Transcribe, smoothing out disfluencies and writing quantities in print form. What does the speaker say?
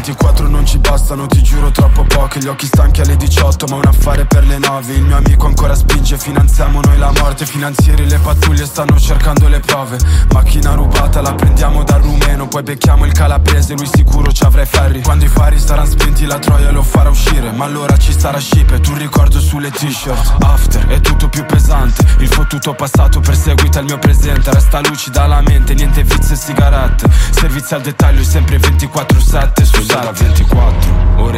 24 non ci bastano, ti giuro troppo poche. Gli occhi stanchi alle 18 ma un affare per le 9. Il mio amico ancora spinge, finanziamo noi la morte. Finanzieri le pattuglie stanno cercando le prove. Macchina rubata la prendiamo dal rumeno, poi becchiamo il calabrese, lui sicuro ci avrà i ferri. Quando i fari saranno spenti la troia lo farà uscire, ma allora ci sarà ship e tu ricordo sulle t-shirt. After è tutto più pesante, il fottuto passato perseguita il mio presente. Resta lucida la mente, niente vizi e sigarette. Servizi al dettaglio sempre 24/7 su Sara 24 ore